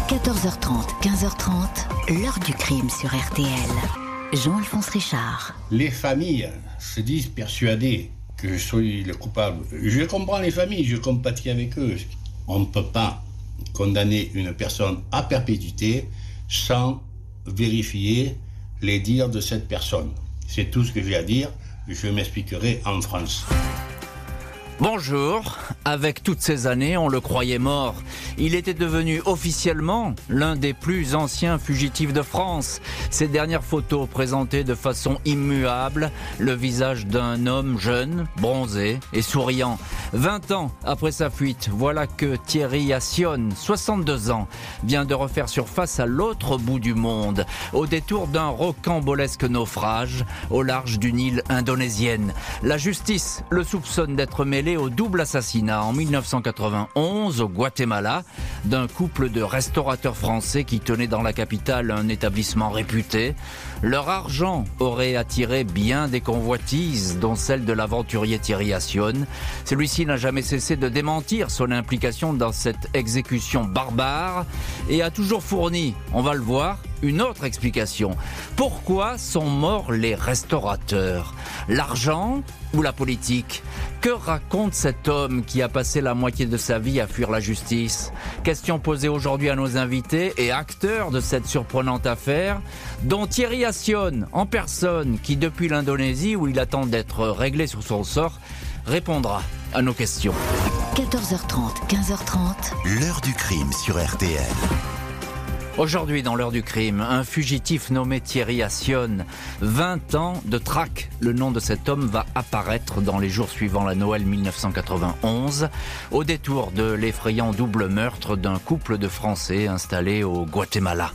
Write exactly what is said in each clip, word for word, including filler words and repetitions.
quatorze heures trente, quinze heures trente, l'heure du crime sur R T L. Jean-Alphonse Richard. Les familles se disent persuadées que je suis le coupable. Je comprends les familles, je compatis avec eux. On ne peut pas condamner une personne à perpétuité sans vérifier les dires de cette personne. C'est tout ce que j'ai à dire. Je m'expliquerai en France. Bonjour. Avec toutes ces années, on le croyait mort. Il était devenu officiellement l'un des plus anciens fugitifs de France. Ces dernières photos présentaient de façon immuable le visage d'un homme jeune, bronzé et souriant. vingt ans après sa fuite, voilà que Thierry Ascione, soixante-deux ans, vient de refaire surface à l'autre bout du monde, au détour d'un rocambolesque naufrage au large d'une île indonésienne. La justice le soupçonne d'être mêlé au double assassinat en mille neuf cent quatre-vingt-onze au Guatemala d'un couple de restaurateurs français qui tenait dans la capitale un établissement réputé. Leur argent aurait attiré bien des convoitises, dont celle de l'aventurier Thierry Ascione. Celui-ci n'a jamais cessé de démentir son implication dans cette exécution barbare et a toujours fourni, on va le voir, une autre explication. Pourquoi sont morts les restaurateurs ? L'argent ou la politique ? Que raconte cet homme qui a passé la moitié de sa vie à fuir la justice ? Question posée aujourd'hui à nos invités et acteurs de cette surprenante affaire, dont Thierry Ascione, en personne, qui depuis l'Indonésie, où il attend d'être réglé sur son sort, répondra à nos questions. quatorze heures trente, quinze heures trente. L'heure du crime sur R T L. Aujourd'hui, dans l'heure du crime, un fugitif nommé Thierry Ascione. vingt ans de traque. Le nom de cet homme va apparaître dans les jours suivant la Noël mille neuf cent quatre-vingt-onze, au détour de l'effrayant double meurtre d'un couple de Français installés au Guatemala.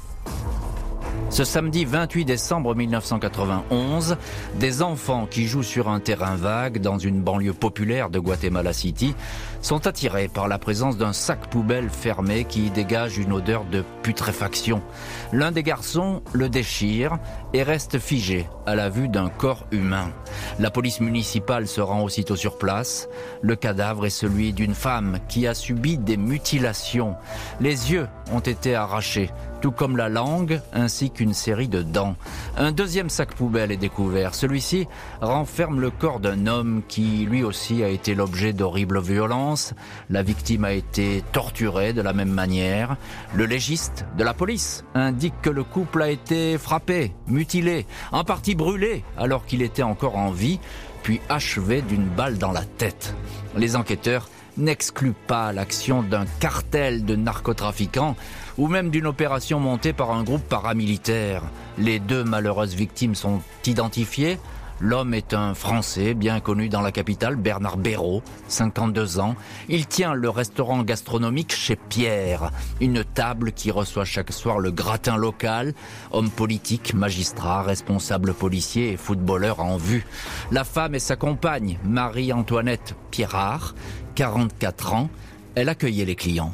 Ce samedi vingt-huit décembre mille neuf cent quatre-vingt-onze, des enfants qui jouent sur un terrain vague dans une banlieue populaire de Guatemala City sont attirés par la présence d'un sac poubelle fermé qui dégage une odeur de putréfaction. L'un des garçons le déchire et reste figé à la vue d'un corps humain. La police municipale se rend aussitôt sur place. Le cadavre est celui d'une femme qui a subi des mutilations. Les yeux ont été arrachés, tout comme la langue, ainsi qu'une série de dents. Un deuxième sac poubelle est découvert. Celui-ci renferme le corps d'un homme qui, lui aussi, a été l'objet d'horribles violences. La victime a été torturée de la même manière. Le légiste de la police indique que le couple a été frappé, mutilé, en partie brûlé alors qu'il était encore en vie, puis achevé d'une balle dans la tête. Les enquêteurs n'exclut pas l'action d'un cartel de narcotrafiquants ou même d'une opération montée par un groupe paramilitaire. Les deux malheureuses victimes sont identifiées. L'homme est un Français bien connu dans la capitale, Bernard Béraud, cinquante-deux ans. Il tient le restaurant gastronomique Chez Pierre, une table qui reçoit chaque soir le gratin local, homme politique, magistrat, responsable policier et footballeur en vue. La femme est sa compagne, Marie-Antoinette Pierrard, quarante-quatre ans. Elle accueillait les clients.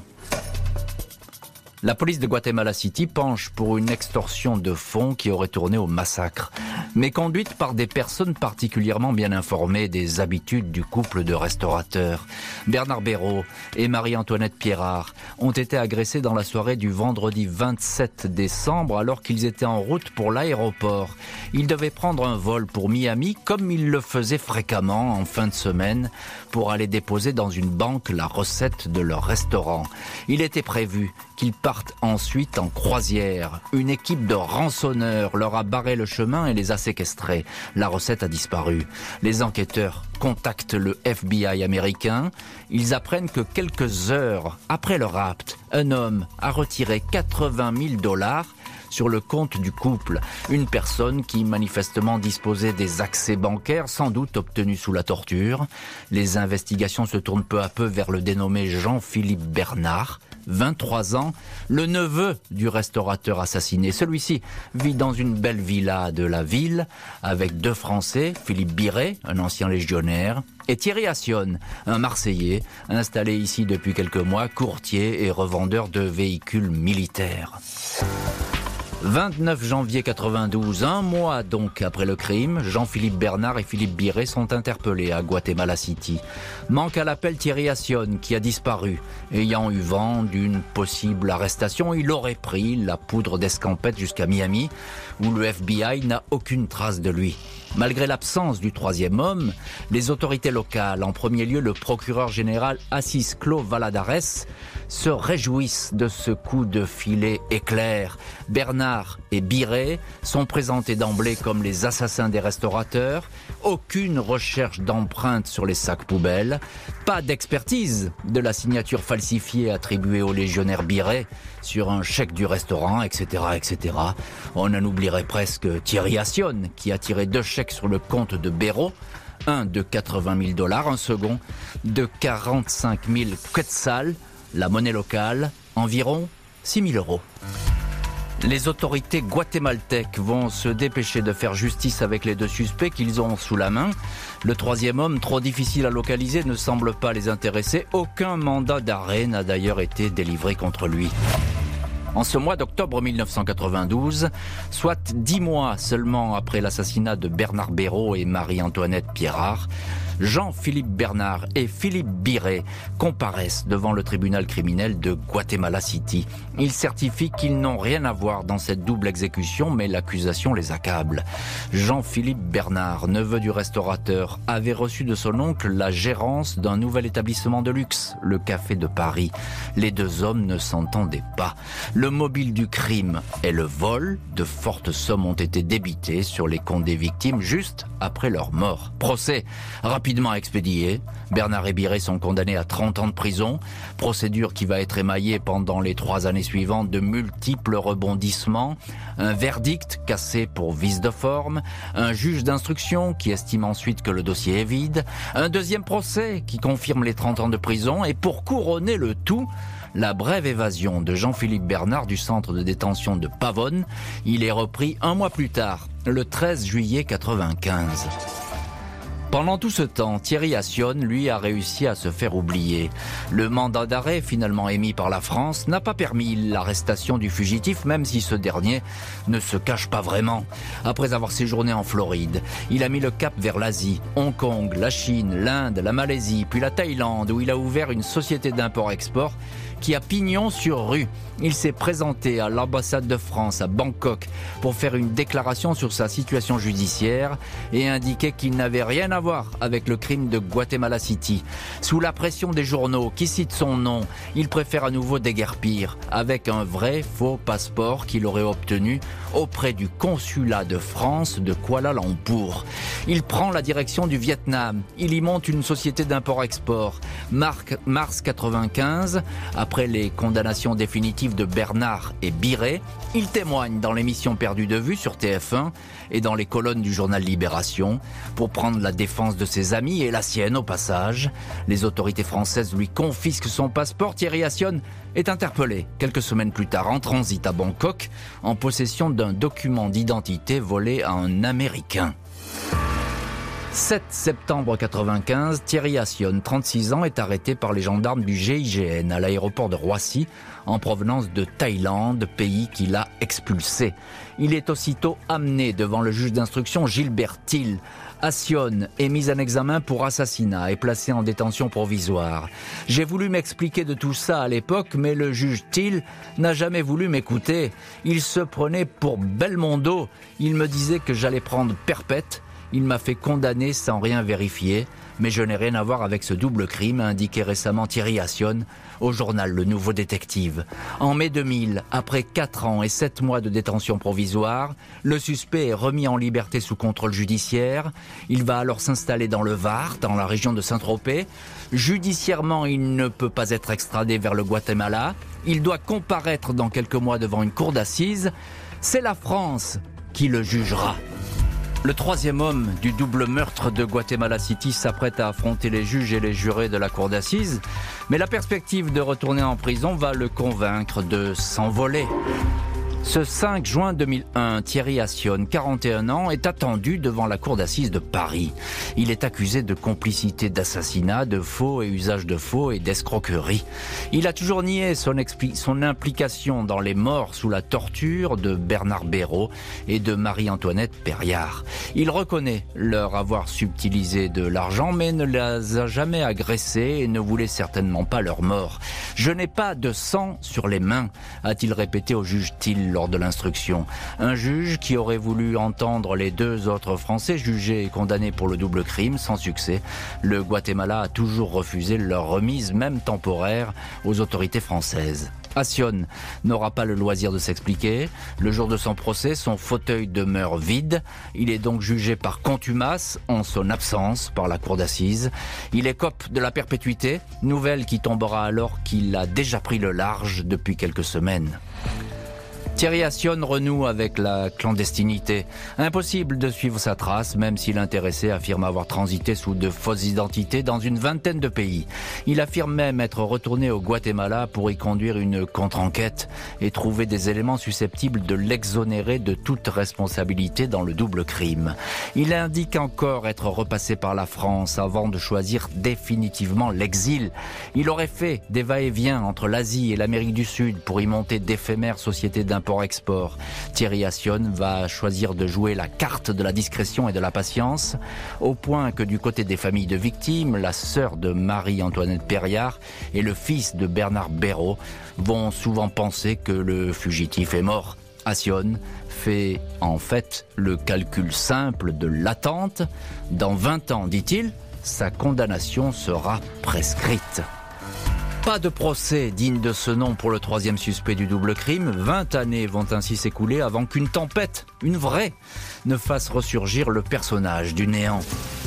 La police de Guatemala City penche pour une extorsion de fonds qui aurait tourné au massacre, mais conduite par des personnes particulièrement bien informées des habitudes du couple de restaurateurs. Bernard Béraud et Marie-Antoinette Pierrard ont été agressés dans la soirée du vendredi vingt-sept décembre alors qu'ils étaient en route pour l'aéroport. Ils devaient prendre un vol pour Miami comme ils le faisaient fréquemment en fin de semaine pour aller déposer dans une banque la recette de leur restaurant. Il était prévu qu'ils partent ensuite en croisière. Une équipe de rançonneurs leur a barré le chemin et les a séquestrés. La recette a disparu. Les enquêteurs contactent le F B I américain. Ils apprennent que quelques heures après le rapt, un homme a retiré quatre-vingt mille dollars sur le compte du couple. Une personne qui manifestement disposait des accès bancaires, sans doute obtenus sous la torture. Les investigations se tournent peu à peu vers le dénommé Jean-Philippe Bernard, vingt-trois ans, le neveu du restaurateur assassiné. Celui-ci vit dans une belle villa de la ville avec deux Français, Philippe Biret, un ancien légionnaire, et Thierry Ascione, un Marseillais, installé ici depuis quelques mois, courtier et revendeur de véhicules militaires. vingt-neuf janvier quatre-vingt-douze, un mois donc après le crime, Jean-Philippe Bernard et Philippe Biret sont interpellés à Guatemala City. Manque à l'appel Thierry Ascione qui a disparu. Ayant eu vent d'une possible arrestation, il aurait pris la poudre d'escampette jusqu'à Miami, où le F B I n'a aucune trace de lui. Malgré l'absence du troisième homme, les autorités locales, en premier lieu le procureur général Assis Clos Valladares, se réjouissent de ce coup de filet éclair. Bernard et Biret sont présentés d'emblée comme les assassins des restaurateurs. Aucune recherche d'empreintes sur les sacs poubelles. Pas d'expertise de la signature falsifiée attribuée au légionnaire Biret sur un chèque du restaurant, et cetera, et cetera. On en oublierait presque Thierry Ascione, qui a tiré deux chèques sur le compte de Béraud. Un de quatre-vingt mille dollars, un second de quarante-cinq mille quetzals, la monnaie locale, environ six mille euros. Les autorités guatémaltèques vont se dépêcher de faire justice avec les deux suspects qu'ils ont sous la main. Le troisième homme, trop difficile à localiser, ne semble pas les intéresser. Aucun mandat d'arrêt n'a d'ailleurs été délivré contre lui. En ce mois d'octobre mille neuf cent quatre-vingt-douze, soit dix mois seulement après l'assassinat de Bernard Béraud et Marie-Antoinette Pierrard, Jean-Philippe Bernard et Philippe Biret comparaissent devant le tribunal criminel de Guatemala City. Ils certifient qu'ils n'ont rien à voir dans cette double exécution, mais l'accusation les accable. Jean-Philippe Bernard, neveu du restaurateur, avait reçu de son oncle la gérance d'un nouvel établissement de luxe, le Café de Paris. Les deux hommes ne s'entendaient pas. Le mobile du crime est le vol. De fortes sommes ont été débitées sur les comptes des victimes juste après leur mort. Procès rapidement expédié. Bernard et Biret sont condamnés à trente ans de prison. Procédure qui va être émaillée pendant les trois années suivantes de multiples rebondissements. Un verdict cassé pour vice de forme. Un juge d'instruction qui estime ensuite que le dossier est vide. Un deuxième procès qui confirme les trente ans de prison. Et pour couronner le tout, la brève évasion de Jean-Philippe Bernard du centre de détention de Pavone. Il est repris un mois plus tard, le treize juillet quatre-vingt-quinze. Pendant tout ce temps, Thierry Ascione, lui, a réussi à se faire oublier. Le mandat d'arrêt finalement émis par la France n'a pas permis l'arrestation du fugitif, même si ce dernier ne se cache pas vraiment. Après avoir séjourné en Floride, il a mis le cap vers l'Asie, Hong Kong, la Chine, l'Inde, la Malaisie, puis la Thaïlande, où il a ouvert une société d'import-export qui a pignon sur rue. Il s'est présenté à l'ambassade de France à Bangkok pour faire une déclaration sur sa situation judiciaire et indiquer qu'il n'avait rien à voir avec le crime de Guatemala City. Sous la pression des journaux qui citent son nom, il préfère à nouveau déguerpir avec un vrai faux passeport qu'il aurait obtenu auprès du consulat de France de Kuala Lumpur. Il prend la direction du Vietnam. Il y monte une société d'import-export. Mars quatre-vingt-quinze, après les condamnations définitives de Bernard et Biret, il témoigne dans l'émission Perdu de vue sur T F un et dans les colonnes du journal Libération pour prendre la défense de ses amis et la sienne au passage. Les autorités françaises lui confisquent son passeport. Thierry Ascione est interpellé quelques semaines plus tard en transit à Bangkok en possession d'un document d'identité volé à un Américain. sept septembre quatre-vingt-quinze, Thierry Ascione, trente-six ans, est arrêté par les gendarmes du G I G N à l'aéroport de Roissy en provenance de Thaïlande, pays qu'il a expulsé. Il est aussitôt amené devant le juge d'instruction Gilbert Thill. Ascione est mis en examen pour assassinat et placé en détention provisoire. J'ai voulu m'expliquer de tout ça à l'époque, mais le juge Thill n'a jamais voulu m'écouter. Il se prenait pour Belmondo. Il me disait que j'allais prendre perpète. Il m'a fait condamner sans rien vérifier, mais je n'ai rien à voir avec ce double crime, a indiqué récemment Thierry Ascione au journal Le Nouveau Détective. En mai deux mille, après quatre ans et sept mois de détention provisoire, le suspect est remis en liberté sous contrôle judiciaire. Il va alors s'installer dans le Var, dans la région de Saint-Tropez. Judiciairement, il ne peut pas être extradé vers le Guatemala. Il doit comparaître dans quelques mois devant une cour d'assises. C'est la France qui le jugera. Le troisième homme du double meurtre de Guatemala City s'apprête à affronter les juges et les jurés de la cour d'assises, mais la perspective de retourner en prison va le convaincre de s'envoler. Ce cinq juin deux mille un, Thierry Ascione, quarante et un ans, est attendu devant la cour d'assises de Paris. Il est accusé de complicité d'assassinat, de faux et usage de faux et d'escroquerie. Il a toujours nié son, expli- son implication dans les morts sous la torture de Bernard Béraud et de Marie-Antoinette Perriard. Il reconnaît leur avoir subtilisé de l'argent, mais ne les a jamais agressés et ne voulait certainement pas leur mort. « Je n'ai pas de sang sur les mains », a-t-il répété au juge Thill lors de l'instruction. Un juge qui aurait voulu entendre les deux autres Français jugés et condamnés pour le double crime sans succès. Le Guatemala a toujours refusé leur remise, même temporaire, aux autorités françaises. Ascione n'aura pas le loisir de s'expliquer. Le jour de son procès, son fauteuil demeure vide. Il est donc jugé par contumace, en son absence, par la cour d'assises. Il écope de la perpétuité, nouvelle qui tombera alors qu'il a déjà pris le large depuis quelques semaines. Thierry Ascione renoue avec la clandestinité. Impossible de suivre sa trace, même si l'intéressé affirme avoir transité sous de fausses identités dans une vingtaine de pays. Il affirme même être retourné au Guatemala pour y conduire une contre-enquête et trouver des éléments susceptibles de l'exonérer de toute responsabilité dans le double crime. Il indique encore être repassé par la France avant de choisir définitivement l'exil. Il aurait fait des va-et-vient entre l'Asie et l'Amérique du Sud pour y monter d'éphémères sociétés d'import export. Thierry Ascione va choisir de jouer la carte de la discrétion et de la patience, au point que du côté des familles de victimes, la sœur de Marie-Antoinette Perriard et le fils de Bernard Béraud vont souvent penser que le fugitif est mort. Ascione fait en fait le calcul simple de l'attente. Dans vingt ans, dit-il, sa condamnation sera prescrite. Pas de procès digne de ce nom pour le troisième suspect du double crime. vingt années vont ainsi s'écouler avant qu'une tempête, une vraie, ne fasse ressurgir le personnage du néant.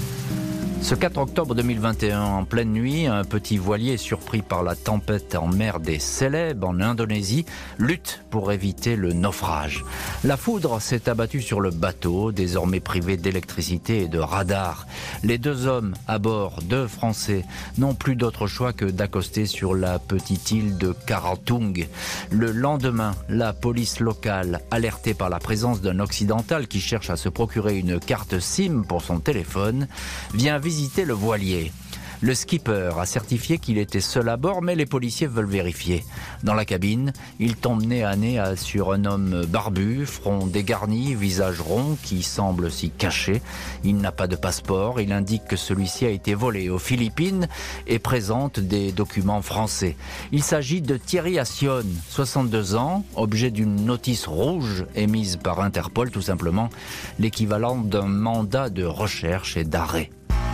Ce quatre octobre deux mille vingt et un, en pleine nuit, un petit voilier surpris par la tempête en mer des Célèbes, en Indonésie, lutte pour éviter le naufrage. La foudre s'est abattue sur le bateau, désormais privé d'électricité et de radar. Les deux hommes à bord, deux Français, n'ont plus d'autre choix que d'accoster sur la petite île de Karatung. Le lendemain, la police locale, alertée par la présence d'un occidental qui cherche à se procurer une carte SIM pour son téléphone, vient visiter le voilier. Le skipper a certifié qu'il était seul à bord, mais les policiers veulent vérifier. Dans la cabine, il tombe nez à nez sur un homme barbu, front dégarni, visage rond, qui semble s'y cacher. Il n'a pas de passeport. Il indique que celui-ci a été volé aux Philippines et présente des documents français. Il s'agit de Thierry Ascione, soixante-deux ans, objet d'une notice rouge émise par Interpol, tout simplement, l'équivalent d'un mandat de recherche et d'arrêt.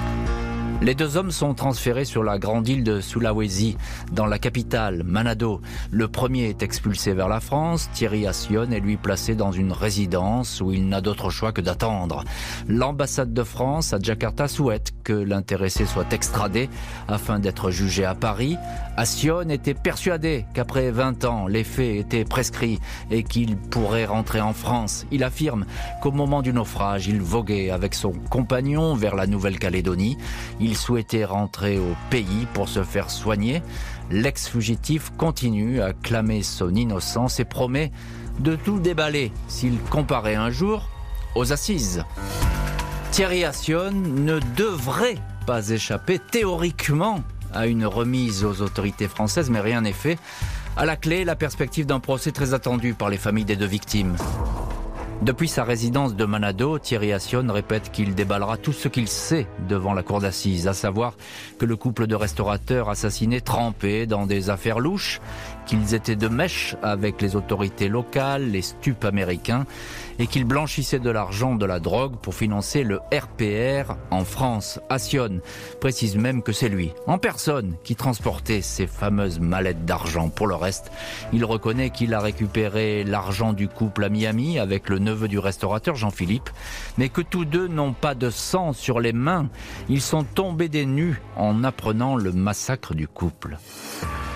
Les deux hommes sont transférés sur la grande île de Sulawesi, dans la capitale, Manado. Le premier est expulsé vers la France. Thierry Ascione est lui placé dans une résidence où il n'a d'autre choix que d'attendre. L'ambassade de France à Jakarta souhaite que l'intéressé soit extradé afin d'être jugé à Paris. Ascione était persuadé qu'après vingt ans, les faits étaient prescrits et qu'il pourrait rentrer en France. Il affirme qu'au moment du naufrage, il voguait avec son compagnon vers la Nouvelle-Calédonie. Il souhaitait rentrer au pays pour se faire soigner. L'ex-fugitif continue à clamer son innocence et promet de tout déballer s'il comparait un jour aux assises. Thierry Ascione ne devrait pas échapper théoriquement à une remise aux autorités françaises, mais rien n'est fait. À la clé, la perspective d'un procès très attendu par les familles des deux victimes. Depuis sa résidence de Manado, Thierry Ascione répète qu'il déballera tout ce qu'il sait devant la cour d'assises, à savoir que le couple de restaurateurs assassinés trempait dans des affaires louches, qu'ils étaient de mèche avec les autorités locales, les stupes américains, et qu'ils blanchissaient de l'argent de la drogue pour financer le R P R en France. Ascione précise même que c'est lui, en personne, qui transportait ces fameuses mallettes d'argent. Pour le reste, il reconnaît qu'il a récupéré l'argent du couple à Miami avec le neveu du restaurateur Jean-Philippe, mais que tous deux n'ont pas de sang sur les mains. Ils sont tombés des nues en apprenant le massacre du couple.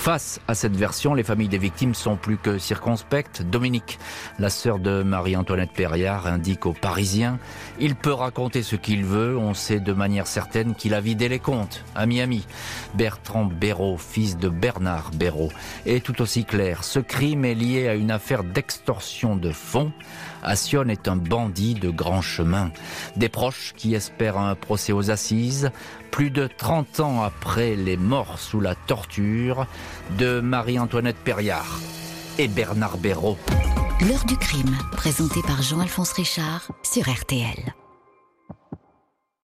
Face à cette version, les familles des victimes sont plus que circonspectes. Dominique, la sœur de Marie-Antoinette Perriard, indique aux Parisiens « Il peut raconter ce qu'il veut, on sait de manière certaine qu'il a vidé les comptes à Miami ». Bertrand Béraud, fils de Bernard Béraud, est tout aussi clair. Ce crime est lié à une affaire d'extorsion de fonds. Assionne est un bandit de grand chemin. Des proches qui espèrent un procès aux assises, plus de trente ans après les morts sous la torture de Marie-Antoinette Perriard et Bernard Béraud. L'heure du crime, présenté par Jean-Alphonse Richard sur R T L.